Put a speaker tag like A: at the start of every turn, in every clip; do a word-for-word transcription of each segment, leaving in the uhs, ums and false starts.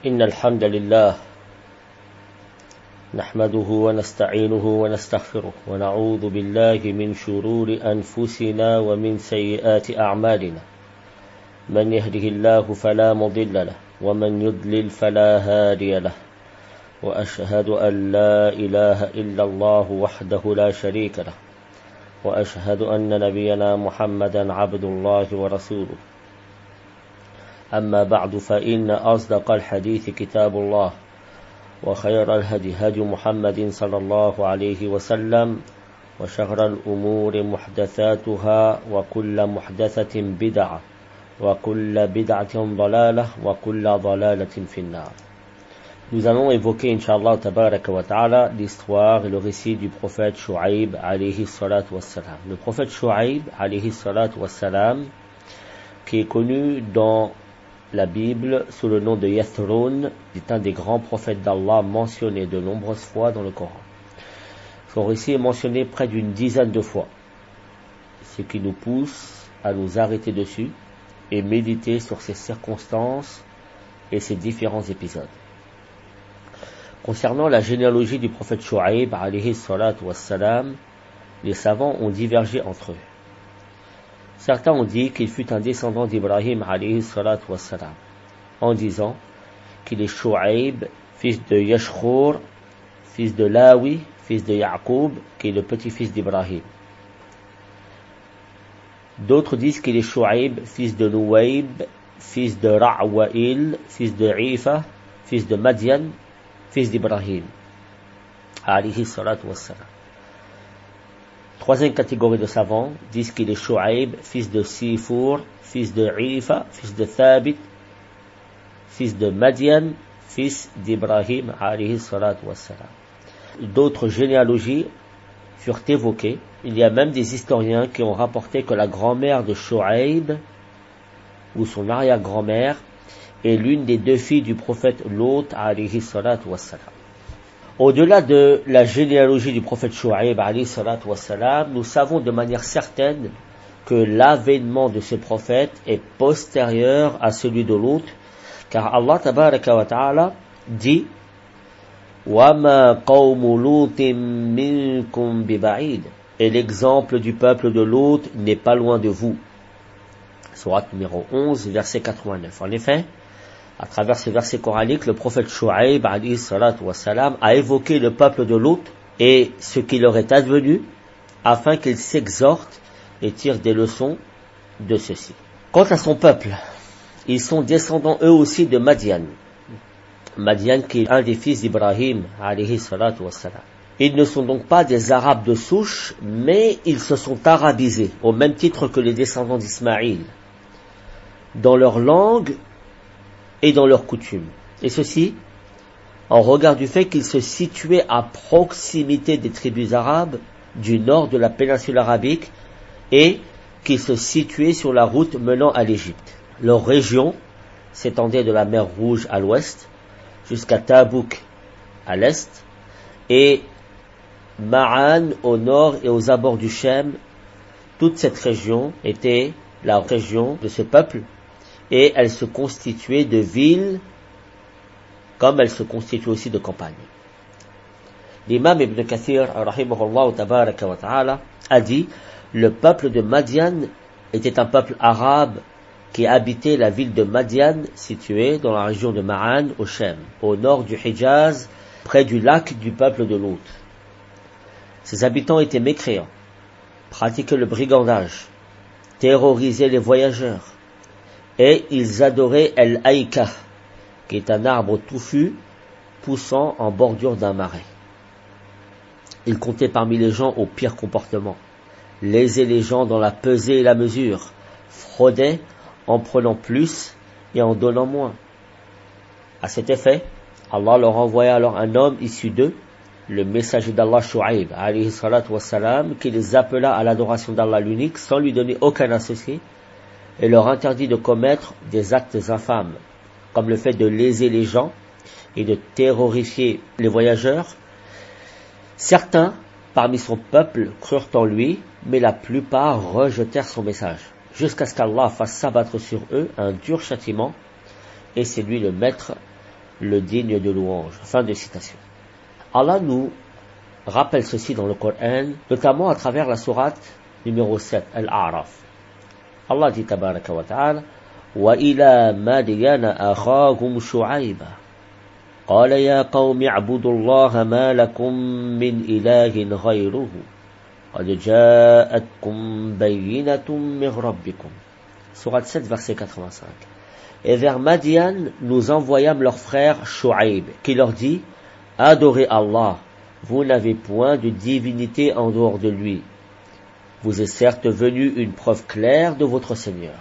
A: إن الحمد لله نحمده ونستعينه ونستغفره ونعوذ بالله من شرور أنفسنا ومن سيئات أعمالنا من يهده الله فلا مضل له ومن يضلل فلا هادي له وأشهد أن لا إله إلا الله وحده لا شريك له وأشهد أن نبينا محمدا عبد الله ورسوله أما بعد فإن أصدق الحديث كتاب الله وخير الهدي هدي محمد صلى الله عليه وسلم وشر الأمور محدثاتها وكل محدثة بدعة وكل بدعة ضلالة وكل ضلالة في النار. Nous allons évoquer, Inch'Allah tabaraka wa ta'ala, l'histoire et le récit du prophète Shu'aib alayhi salatu wassalam. Le prophète Shu'aib alayhi salatu wassalam, qui est connu dans la Bible sous le nom de Yathroun, est un des grands prophètes d'Allah mentionné de nombreuses fois dans le Coran. Son récit est mentionné près d'une dizaine de fois, ce qui nous pousse à nous arrêter dessus et méditer sur ses circonstances et ses différents épisodes. Concernant la généalogie du prophète Shu'aib alayhi salatu wassalam, les savants ont divergé entre eux. Certains ont dit qu'il fut un descendant d'Ibrahim alayhi salatu wassalam, en disant qu'il est Shu'aib, fils de Yashkhur, fils de Lawi, fils de Ya'qub, qui est le petit-fils d'Ibrahim. D'autres disent qu'il est Shu'aib, fils de Nuwaib, fils de Ra'wa'il, fils de Ifa, fils de Madian, fils d'Ibrahim alayhi salatu wassalam. Troisième catégorie de savants disent qu'il est Shu'aib, fils de Sifour, fils de Ifa, fils de Thabit, fils de Madian, fils d'Ibrahim alayhi salatu wassalam. D'autres généalogies furent évoquées. Il y a même des historiens qui ont rapporté que la grand-mère de Shu'aib, ou son arrière-grand-mère, est l'une des deux filles du prophète Lot alayhi salatu wassalam. Au-delà de la généalogie du prophète Shu'aib alayhi salatu wassalam, nous savons de manière certaine que l'avènement de ce prophète est postérieur à celui de Lot, car Allah tabaraka wa ta'ala dit وَمَا قَوْمُ لُوطٍ مِّنكُمْ بِبَعِيدٍ, et l'exemple du peuple de Lot n'est pas loin de vous. Sourate numéro onze, verset quatre-vingt-neuf. En effet, à travers ces versets coraniques, le prophète Shu'aib alayhi salatu wassalam a évoqué le peuple de Lot et ce qui leur est advenu afin qu'ils s'exhortent et tirent des leçons de ceci. Quant à son peuple, ils sont descendants eux aussi de Madian. Madian qui est un des fils d'Ibrahim alayhi salatu wassalam. Ils ne sont donc pas des Arabes de souche, mais ils se sont arabisés au même titre que les descendants d'Ismaïl, dans leur langue et dans leurs coutumes. Et ceci, en regard du fait qu'ils se situaient à proximité des tribus arabes du nord de la péninsule arabique et qu'ils se situaient sur la route menant à l'Égypte. Leur région s'étendait de la mer Rouge à l'ouest jusqu'à Tabouk à l'est et Ma'an au nord et aux abords du Shem. Toute cette région était la région de ce peuple et elle se constituait de villes comme elle se constituait aussi de campagnes. L'imam Ibn Kathir rahimahullah tabaraka wa ta'ala a dit: le peuple de Madian était un peuple arabe qui habitait la ville de Madian située dans la région de Ma'an au Shem, au nord du Hijaz, près du lac du peuple de Lot. Ses habitants étaient mécréants, pratiquaient le brigandage, terrorisaient les voyageurs, et ils adoraient El-Aïka, qui est un arbre touffu poussant en bordure d'un marais. Ils comptaient parmi les gens au pire comportement, lésaient les gens dans la pesée et la mesure, fraudaient en prenant plus et en donnant moins. À cet effet, Allah leur envoya alors un homme issu d'eux, le messager d'Allah Shu'aib alayhi salatu wassalam, qui les appela à l'adoration d'Allah l'unique sans lui donner aucun associé et leur interdit de commettre des actes infâmes comme le fait de léser les gens et de terrorifier les voyageurs. Certains parmi son peuple crurent en lui, mais la plupart rejetèrent son message, jusqu'à ce qu'Allah fasse s'abattre sur eux un dur châtiment, et c'est lui le maître le digne de louange. Fin de citation. Allah nous rappelle ceci dans le Coran, notamment à travers la sourate numéro sept, Al-A'raf. Allah dit tabaraka wa ta'ala, وَإِلَى مَدْيَنَ أَخَاهُمْ شُعَيْبًا قَالَ يَا قَوْمِ اعْبُدُوا اللَّهَ مَا لَكُمْ مِنْ إِلَٰهٍ غَيْرُهُ قَدْ جَاءَتْكُمْ بَيِّنَةٌ مِنْ رَبِّكُمْ. Sourate sept, verset quatre-vingt-cinq. Et vers Madian, nous envoyâmes leur frère Shu'aib, qui leur dit, adorez Allah, vous n'avez point de divinité en dehors de lui. Vous est certes venu une preuve claire de votre Seigneur.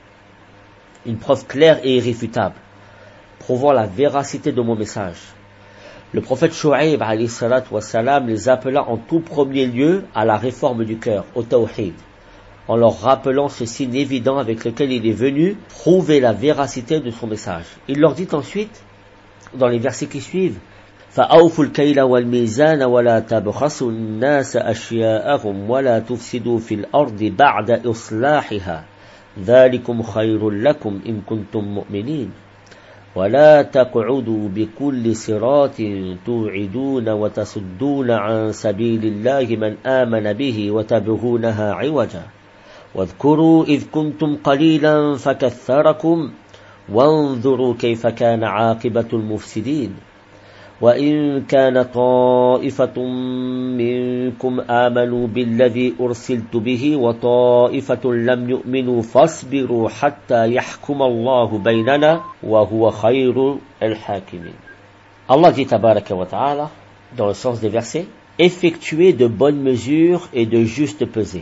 A: Une preuve claire et irréfutable, prouvant la véracité de mon message. Le prophète Shu'aib alayhi salatu wassalam les appela en tout premier lieu à la réforme du cœur, au tawhid, en leur rappelant ce signe évident avec lequel il est venu prouver la véracité de son message. Il leur dit ensuite, dans les versets qui suivent, فَأَوْفُوا الْكَيْلَ وَالْمِيزَانَ وَلَا تَبْخَسُوا النَّاسَ أَشْيَاءَهُمْ وَلَا تُفْسِدُوا فِي الْأَرْضِ بَعْدَ إِصْلَاحِهَا ذَلِكُمْ خَيْرٌ لَكُمْ إِن كُنتُم مُّؤْمِنِينَ وَلَا تَقْعُدُوا بِكُلِّ صِرَاطٍ تُوعِدُونَ وَتَصُدُّونَ عَن سَبِيلِ اللَّهِ مَنْ آمَنَ بِهِ وَتَبْغُونَهَا عِوَجًا واذكروا إذ كنتم قليلا فكثركم وانظروا كيف كان عاقبة المفسدين وإن كان طائفة منكم آمنوا بالذي أرسلت به وطائفة لم يؤمنوا فاصبروا حتى يحكم الله بيننا وهو خير الحاكمين. Allah dit tabaraka wa ta'ala, dans le sens des versets, effectuez de bonnes mesures et de justes pesées.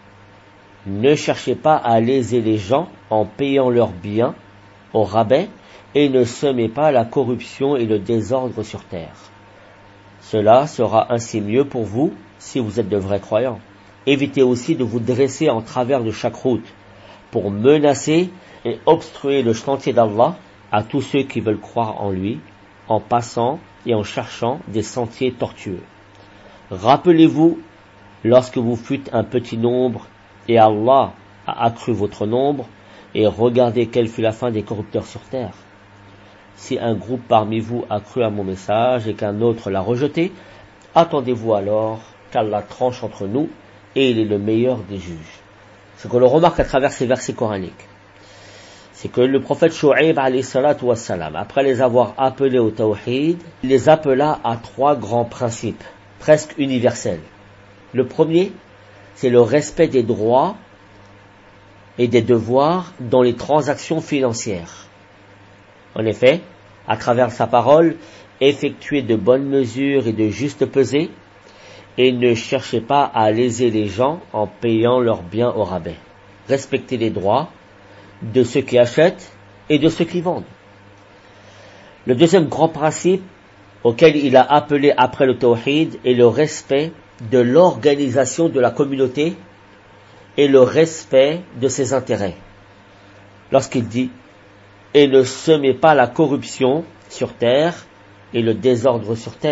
A: Ne cherchez pas à léser les gens en payant leurs biens au rabais et ne semez pas la corruption et le désordre sur terre. Cela sera ainsi mieux pour vous si vous êtes de vrais croyants. Évitez aussi de vous dresser en travers de chaque route pour menacer et obstruer le chantier d'Allah à tous ceux qui veulent croire en lui en passant et en cherchant des sentiers tortueux. Rappelez-vous lorsque vous fûtes un petit nombre et Allah a accru votre nombre, et regardez quelle fut la fin des corrupteurs sur terre. Si un groupe parmi vous a cru à mon message et qu'un autre l'a rejeté, attendez-vous alors qu'Allah tranche entre nous, et il est le meilleur des juges. Ce que l'on remarque à travers ces versets coraniques, c'est que le prophète Shu'aib alayhi salatu wassalam, après les avoir appelés au tawhid, les appela à trois grands principes, presque universels. Le premier, c'est le respect des droits et des devoirs dans les transactions financières. En effet, à travers sa parole, effectuez de bonnes mesures et de justes pesées, et ne cherchez pas à léser les gens en payant leurs biens au rabais. Respectez les droits de ceux qui achètent et de ceux qui vendent. Le deuxième grand principe auquel il a appelé après le tawhid est le respect de l'organisation de la communauté et le respect de ses intérêts. Lorsqu'il dit « Et ne semez pas la corruption sur terre et le désordre sur terre ».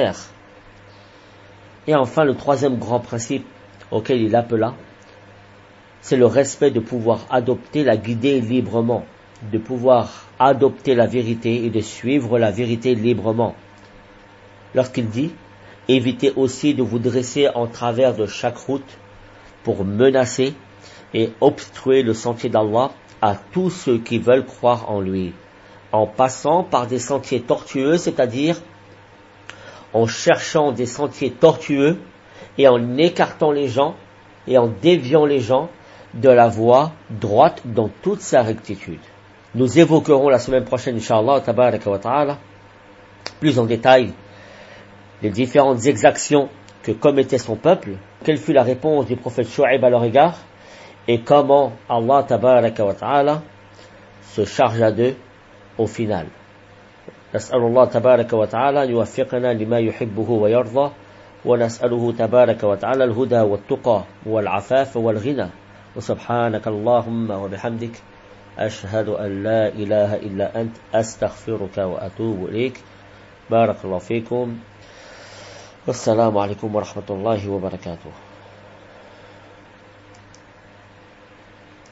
A: Et enfin, le troisième grand principe auquel il appela, c'est le respect de pouvoir adopter la guidée librement, de pouvoir adopter la vérité et de suivre la vérité librement. Lorsqu'il dit « Évitez aussi de vous dresser en travers de chaque route pour menacer et obstruer le sentier d'Allah à tous ceux qui veulent croire en lui, en passant par des sentiers tortueux, c'est-à-dire en cherchant des sentiers tortueux et en écartant les gens et en déviant les gens de la voie droite dans toute sa rectitude. » Nous évoquerons la semaine prochaine, Inch'Allah, tabaraka wa ta'ala, plus en détail les différentes exactions que commettait son peuple, quelle fut la réponse du prophète Shu'aib à leur égard, et comment Allah tabaraka wa ta'ala se chargea d'eux au final. نسأل الله تبارك وتعالى أن يوفقنا لما يحبه ويرضى ونسأله تبارك وتعالى الهدى والتقى والعفاف والغنى وسبحانك اللهم وبحمدك أشهد أن لا إله إلا أنت أستغفرك وأتوب إليك بارك الله فيكم والسلام عليكم ورحمة الله وبركاته.